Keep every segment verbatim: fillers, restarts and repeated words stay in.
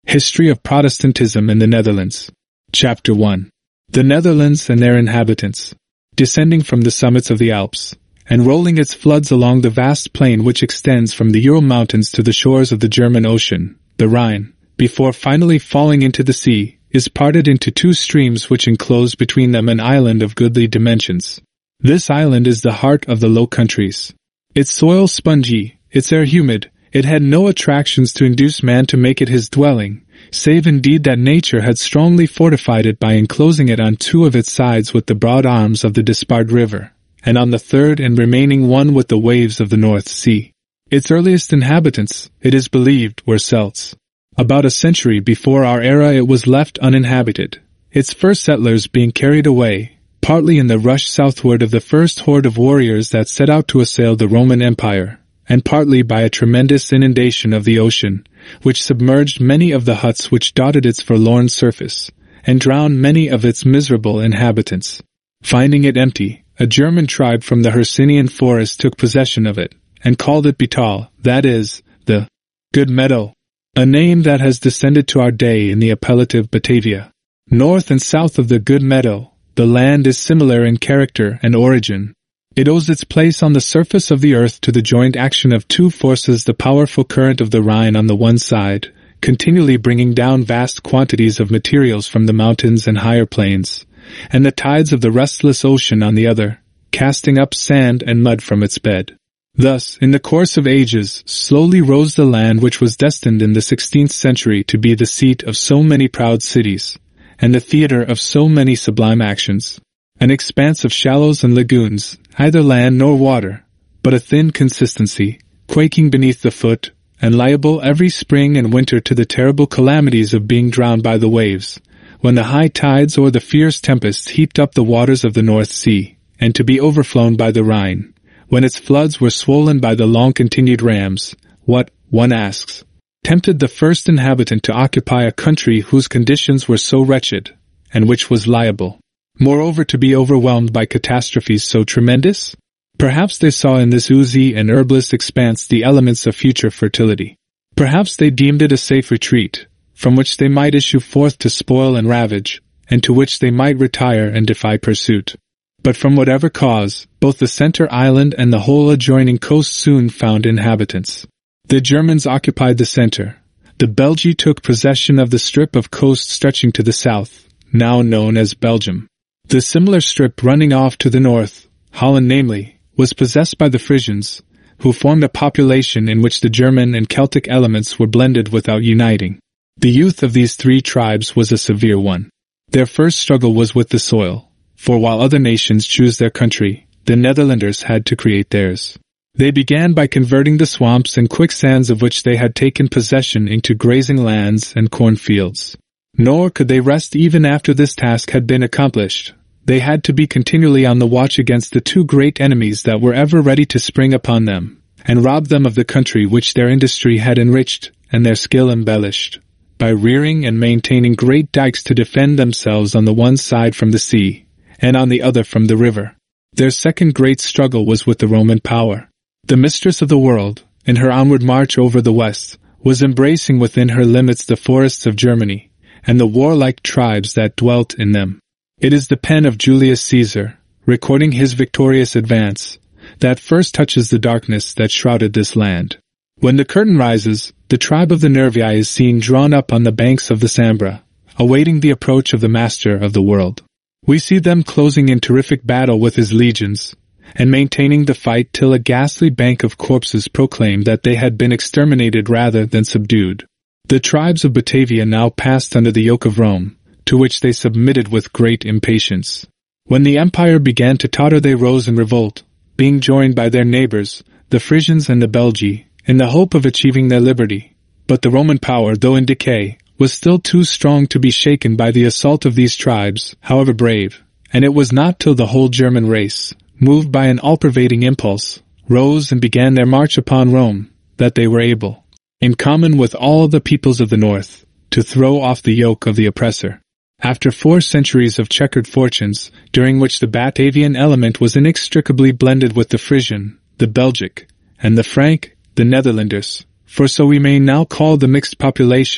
History of Protestantism in the Netherlands. Chapter one. The Netherlands and their inhabitants. Descending from the summits of the Alps, and rolling its floods along the vast plain which extends from the Ural Mountains to the shores of the German Ocean, the Rhine, before finally falling into the sea, is parted into two streams which enclose between them an island of goodly dimensions. This island is the heart of the Low Countries. Its soil spongy, its air humid, it had no attractions to induce man to make it his dwelling, save indeed that nature had strongly fortified it by enclosing it on two of its sides with the broad arms of the Despard River, and on the third and remaining one with the waves of the North Sea. Its earliest inhabitants, it is believed, were Celts. About a century before our era it was left uninhabited, its first settlers being carried away, partly in the rush southward of the first horde of warriors that set out to assail the Roman Empire, and partly by a tremendous inundation of the ocean, which submerged many of the huts which dotted its forlorn surface, and drowned many of its miserable inhabitants. Finding it empty, a German tribe from the Hercynian forest took possession of it, and called it Betal, that is, the Good Meadow, a name that has descended to our day in the appellative Batavia. North and south of the Good Meadow, the land is similar in character and origin. It owes its place on the surface of the earth to the joint action of two forces, the powerful current of the Rhine on the one side, continually bringing down vast quantities of materials from the mountains and higher plains, and the tides of the restless ocean on the other, casting up sand and mud from its bed. Thus, in the course of ages, slowly rose the land which was destined in the sixteenth century to be the seat of so many proud cities, and the theater of so many sublime actions. An expanse of shallows and lagoons, neither land nor water, but a thin consistency, quaking beneath the foot, and liable every spring and winter to the terrible calamities of being drowned by the waves, when the high tides or the fierce tempests heaped up the waters of the North Sea, and to be overflown by the Rhine, when its floods were swollen by the long-continued rams. What, one asks, tempted the first inhabitant to occupy a country whose conditions were so wretched, and which was liable, moreover, to be overwhelmed by catastrophes so tremendous? Perhaps they saw in this oozy and herbless expanse the elements of future fertility. Perhaps they deemed it a safe retreat, from which they might issue forth to spoil and ravage, and to which they might retire and defy pursuit. But from whatever cause, both the center island and the whole adjoining coast soon found inhabitants. The Germans occupied the center. The Belgi took possession of the strip of coast stretching to the south, now known as Belgium. The similar strip running off to the north, Holland namely, was possessed by the Frisians, who formed a population in which the German and Celtic elements were blended without uniting. The youth of these three tribes was a severe one. Their first struggle was with the soil, for while other nations choose their country, the Netherlanders had to create theirs. They began by converting the swamps and quicksands of which they had taken possession into grazing lands and cornfields. Nor could they rest even after this task had been accomplished. They had to be continually on the watch against the two great enemies that were ever ready to spring upon them, and rob them of the country which their industry had enriched and their skill embellished, by rearing and maintaining great dikes to defend themselves on the one side from the sea, and on the other from the river. Their second great struggle was with the Roman power. The mistress of the world, in her onward march over the west, was embracing within her limits the forests of Germany, and the warlike tribes that dwelt in them. It is the pen of Julius Caesar, recording his victorious advance, that first touches the darkness that shrouded this land. When the curtain rises, the tribe of the Nervii is seen drawn up on the banks of the Sambre, awaiting the approach of the master of the world. We see them closing in terrific battle with his legions, and maintaining the fight till a ghastly bank of corpses proclaimed that they had been exterminated rather than subdued. The tribes of Batavia now passed under the yoke of Rome, to which they submitted with great impatience. When the empire began to totter they rose in revolt, being joined by their neighbors, the Frisians and the Belgi, in the hope of achieving their liberty. But the Roman power, though in decay, was still too strong to be shaken by the assault of these tribes, however brave, and it was not till the whole German race, moved by an all-pervading impulse, rose and began their march upon Rome, that they were able, in common with all the peoples of the north, to throw off the yoke of the oppressor. After four centuries of checkered fortunes, during which the Batavian element was inextricably blended with the Frisian, the Belgic, and the Frank, the Netherlanders, for so we may now call the mixed population,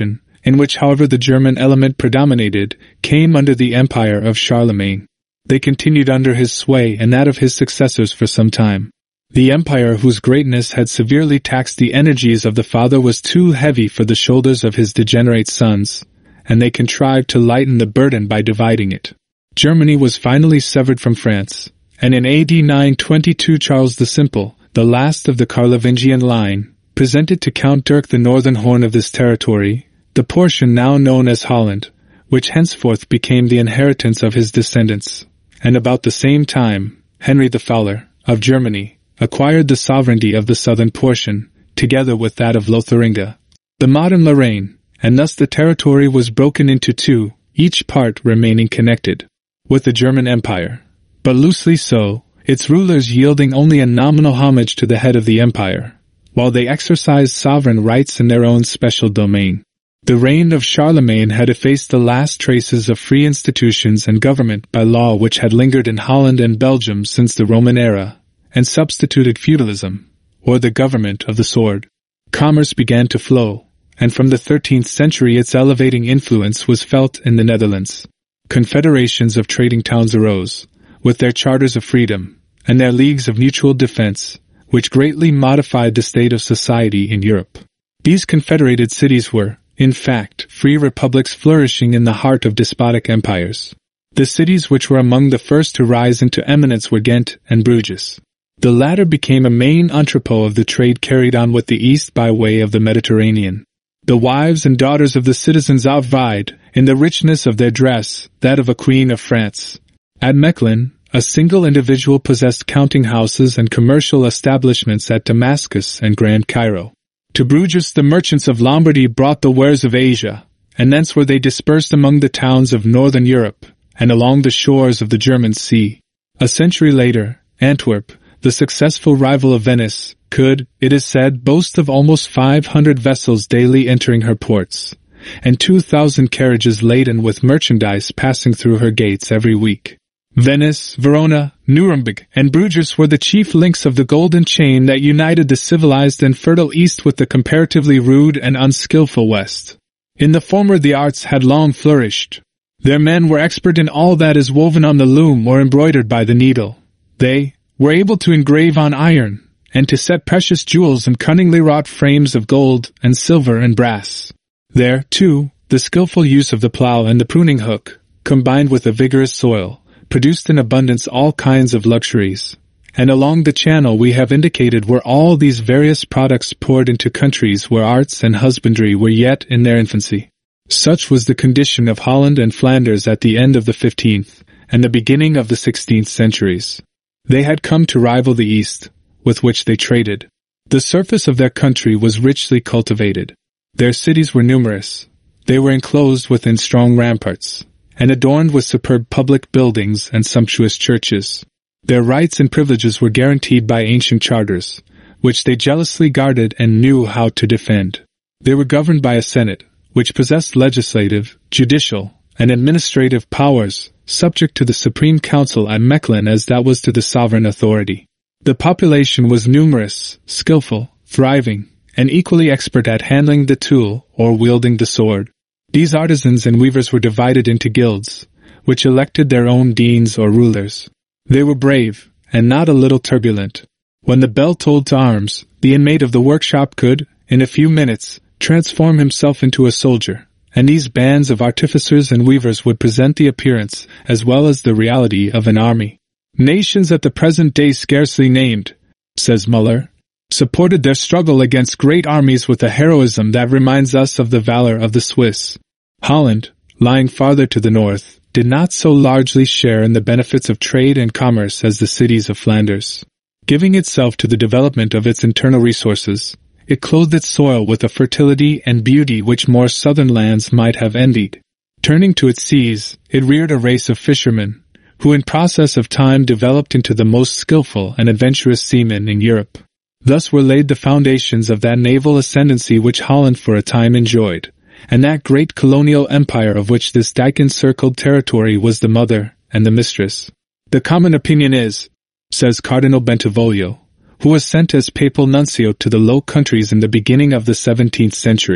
in which however the German element predominated, came under the empire of Charlemagne. They continued under his sway and that of his successors for some time. The empire whose greatness had severely taxed the energies of the father was too heavy for the shoulders of his degenerate sons, and they contrived to lighten the burden by dividing it. Germany was finally severed from France, and in A D nine twenty-two Charles the Simple, the last of the Carlovingian line, presented to Count Dirk the northern horn of this territory, the portion now known as Holland, which henceforth became the inheritance of his descendants. And about the same time, Henry the Fowler, of Germany, acquired the sovereignty of the southern portion, together with that of Lotharingia, the modern Lorraine, and thus the territory was broken into two, each part remaining connected with the German Empire, but loosely so, its rulers yielding only a nominal homage to the head of the empire, while they exercised sovereign rights in their own special domain. The reign of Charlemagne had effaced the last traces of free institutions and government by law which had lingered in Holland and Belgium since the Roman era, and substituted feudalism, or the government of the sword. Commerce began to flow, and from the thirteenth century its elevating influence was felt in the Netherlands. Confederations of trading towns arose, with their charters of freedom, and their leagues of mutual defense, which greatly modified the state of society in Europe. These confederated cities were, in fact, free republics flourishing in the heart of despotic empires. The cities which were among the first to rise into eminence were Ghent and Bruges. The latter became a main entrepot of the trade carried on with the East by way of the Mediterranean. The wives and daughters of the citizens outvied, in the richness of their dress, that of a queen of France. At Mechlin, a single individual possessed counting houses and commercial establishments at Damascus and Grand Cairo. To Bruges the merchants of Lombardy brought the wares of Asia, and thence were they dispersed among the towns of northern Europe, and along the shores of the German Sea. A century later, Antwerp, the successful rival of Venice, could, it is said, boast of almost five hundred vessels daily entering her ports, and two thousand carriages laden with merchandise passing through her gates every week. Venice, Verona, Nuremberg, and Bruges were the chief links of the golden chain that united the civilized and fertile East with the comparatively rude and unskillful West. In the former the arts had long flourished. Their men were expert in all that is woven on the loom or embroidered by the needle. They were able to engrave on iron, and to set precious jewels in cunningly wrought frames of gold and silver and brass. There, too, the skillful use of the plough and the pruning hook, combined with a vigorous soil, produced in abundance all kinds of luxuries. And along the channel we have indicated were all these various products poured into countries where arts and husbandry were yet in their infancy. Such was the condition of Holland and Flanders at the end of the fifteenth and the beginning of the sixteenth centuries. They had come to rival the East, with which they traded. The surface of their country was richly cultivated. Their cities were numerous. They were enclosed within strong ramparts, and adorned with superb public buildings and sumptuous churches. Their rights and privileges were guaranteed by ancient charters, which they jealously guarded and knew how to defend. They were governed by a Senate, which possessed legislative, judicial, and administrative powers, subject to the Supreme Council at Mechlin as that was to the sovereign authority. The population was numerous, skillful, thriving, and equally expert at handling the tool or wielding the sword. These artisans and weavers were divided into guilds, which elected their own deans or rulers. They were brave, and not a little turbulent. When the bell tolled to arms, the inmate of the workshop could, in a few minutes, transform himself into a soldier, and these bands of artificers and weavers would present the appearance, as well as the reality, of an army. Nations at the present day scarcely named, says Muller, supported their struggle against great armies with a heroism that reminds us of the valor of the Swiss. Holland, lying farther to the north, did not so largely share in the benefits of trade and commerce as the cities of Flanders. Giving itself to the development of its internal resources, it clothed its soil with a fertility and beauty which more southern lands might have envied. Turning to its seas, it reared a race of fishermen, who in process of time developed into the most skillful and adventurous seamen in Europe. Thus were laid the foundations of that naval ascendancy which Holland for a time enjoyed, and that great colonial empire of which this dike-encircled territory was the mother and the mistress. The common opinion is, says Cardinal Bentivoglio, who was sent as papal nuncio to the Low Countries in the beginning of the seventeenth century,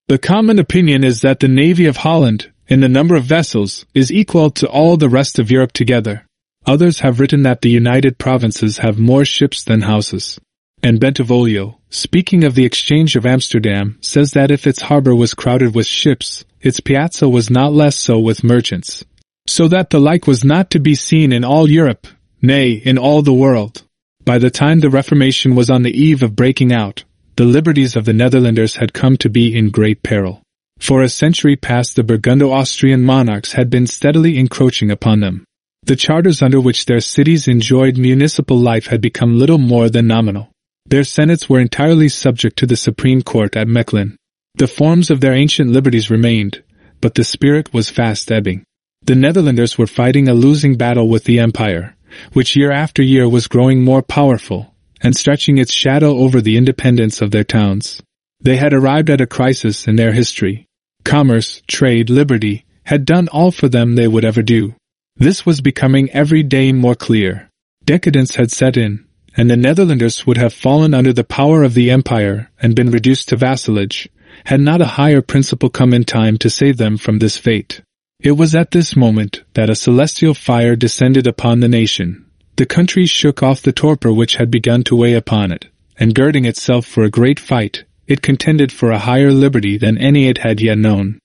The common opinion is that the navy of Holland, in the number of vessels, is equal to all the rest of Europe together. Others have written that the United Provinces have more ships than houses. And Bentivoglio, speaking of the exchange of Amsterdam, says that if its harbor was crowded with ships, its piazza was not less so with merchants. So that the like was not to be seen in all Europe, nay, in all the world. By the time the Reformation was on the eve of breaking out, the liberties of the Netherlanders had come to be in great peril. For a century past the Burgundo-Austrian monarchs had been steadily encroaching upon them. The charters under which their cities enjoyed municipal life had become little more than nominal. Their senates were entirely subject to the Supreme Court at Mechlin. The forms of their ancient liberties remained, but the spirit was fast ebbing. The Netherlanders were fighting a losing battle with the Empire, which year after year was growing more powerful, and stretching its shadow over the independence of their towns. They had arrived at a crisis in their history. Commerce, trade, liberty, had done all for them they would ever do. This was becoming every day more clear. Decadence had set in, and the Netherlanders would have fallen under the power of the Empire and been reduced to vassalage, had not a higher principle come in time to save them from this fate. It was at this moment that a celestial fire descended upon the nation. The country shook off the torpor which had begun to weigh upon it, and girding itself for a great fight, it contended for a higher liberty than any it had yet known.